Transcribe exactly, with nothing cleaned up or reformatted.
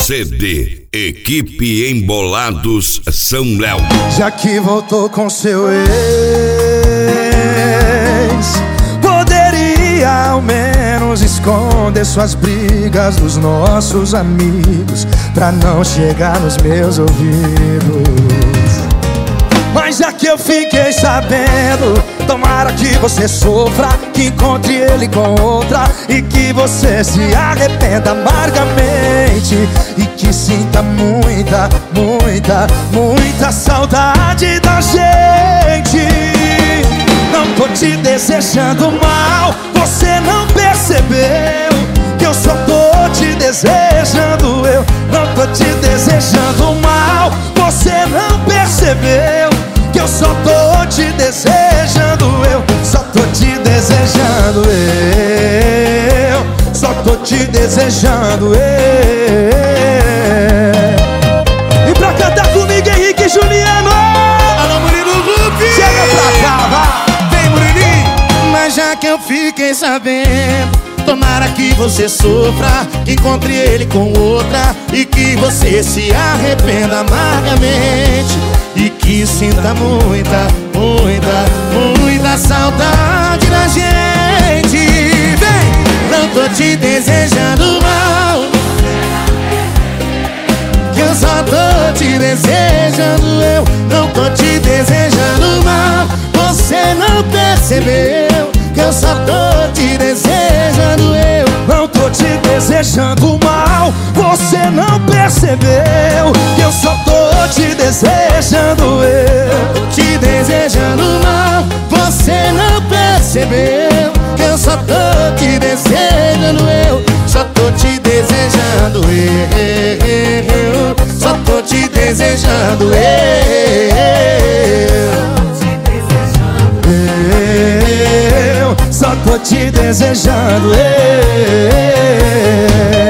C D Equipe Embolados São Léo. Já que voltou com seu ex, poderia ao menos esconder suas brigas dos nossos amigos, pra não chegar nos meus ouvidos. Mas já que eu fiquei sabendo, tomara que você sofra, que encontre ele com outra e que você se arrependa amargamente e que sinta muita, muita, muita saudade da gente. Não tô te desejando mal, você não percebeu que eu só tô te desejando. Eu não tô te desejando mal, você não percebeu que eu só tô te desejando. Eu só tô te desejando. Eu só tô te desejando. Eu. E pra cantar comigo, Henrique e Juliano. Alô, Murilo Rupi. Chega pra cá, vai. Vem, Murilinho. Mas já que eu fiquei sabendo, tomara que você sofra, que encontre ele com outra e que você se arrependa amargamente e que sinta muita, muita, muita saudade da gente. Vem, não tô te desejando mal, que eu só tô te desejando. Eu não tô te desejando mal, você não percebeu que eu só tô te desejando. Eu não tô te desejando mal, você não percebeu que eu só tô te desejando. Eu tô te desejando mal, você não percebeu que eu só tô te desejando. Eu só tô te desejando. Eu só tô te desejando. Eu só tô te desejando. Eu